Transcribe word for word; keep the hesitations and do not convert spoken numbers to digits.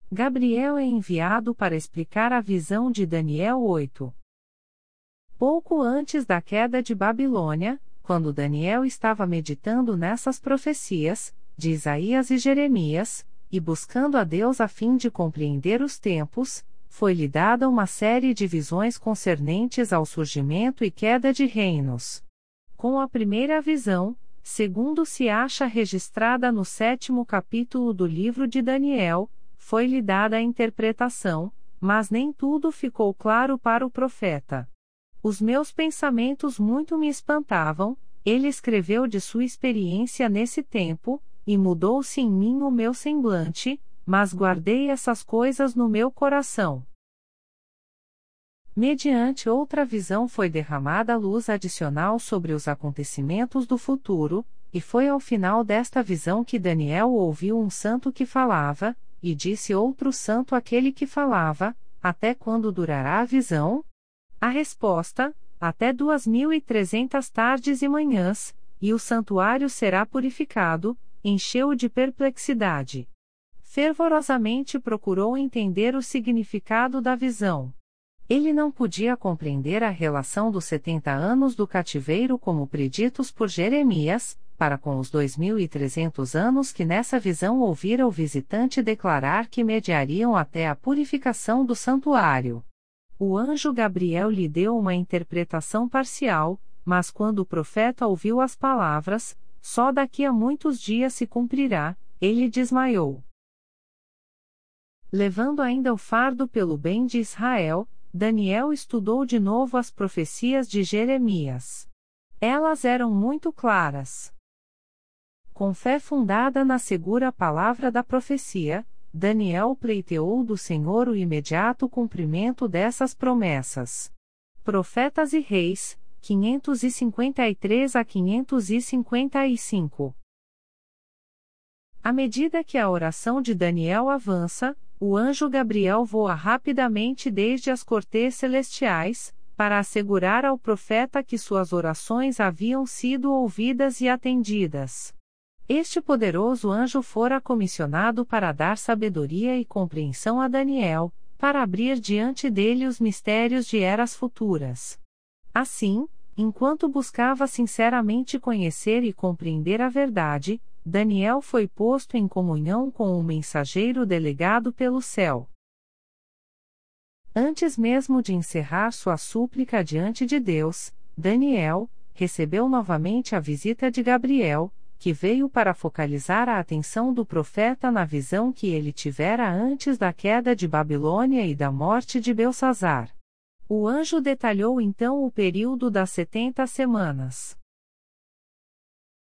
Gabriel é enviado para explicar a visão de Daniel oito. Pouco antes da queda de Babilônia, quando Daniel estava meditando nessas profecias, de Isaías e Jeremias, e buscando a Deus a fim de compreender os tempos, foi-lhe dada uma série de visões concernentes ao surgimento e queda de reinos. Com a primeira visão, segundo se acha registrada no sétimo capítulo do livro de Daniel, foi-lhe dada a interpretação, mas nem tudo ficou claro para o profeta. Os meus pensamentos muito me espantavam, ele escreveu de sua experiência nesse tempo, e mudou-se em mim o meu semblante, mas guardei essas coisas no meu coração. Mediante outra visão foi derramada luz adicional sobre os acontecimentos do futuro, e foi ao final desta visão que Daniel ouviu um santo que falava, e disse outro santo àquele que falava: até quando durará a visão? A resposta: até duas mil e trezentas tardes e manhãs, e o santuário será purificado, encheu-o de perplexidade. Fervorosamente procurou entender o significado da visão. Ele não podia compreender a relação dos setenta anos do cativeiro como preditos por Jeremias, para com os dois mil e trezentos anos que nessa visão ouvira o visitante declarar que mediariam até a purificação do santuário. O anjo Gabriel lhe deu uma interpretação parcial, mas quando o profeta ouviu as palavras, só daqui a muitos dias se cumprirá, ele desmaiou. Levando ainda o fardo pelo bem de Israel, Daniel estudou de novo as profecias de Jeremias. Elas eram muito claras. Com fé fundada na segura palavra da profecia, Daniel pleiteou do Senhor o imediato cumprimento dessas promessas. Profetas e Reis, quinhentos e cinquenta e três a quinhentos e cinquenta e cinco. À medida que a oração de Daniel avança, o anjo Gabriel voa rapidamente desde as cortês celestiais, para assegurar ao profeta que suas orações haviam sido ouvidas e atendidas. Este poderoso anjo fora comissionado para dar sabedoria e compreensão a Daniel, para abrir diante dele os mistérios de eras futuras. Assim, enquanto buscava sinceramente conhecer e compreender a verdade, Daniel foi posto em comunhão com um mensageiro delegado pelo céu. Antes mesmo de encerrar sua súplica diante de Deus, Daniel recebeu novamente a visita de Gabriel, que veio para focalizar a atenção do profeta na visão que ele tivera antes da queda de Babilônia e da morte de Belsazar. O anjo detalhou então o período das setenta semanas.